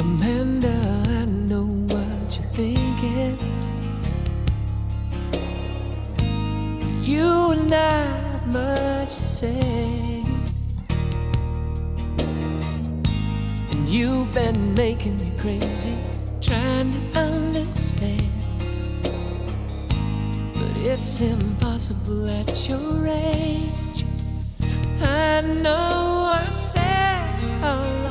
Amanda, I know what you're thinking. You and I have much to say, and you've been making me crazy, trying to understand. But it's impossible at your age. I know I said all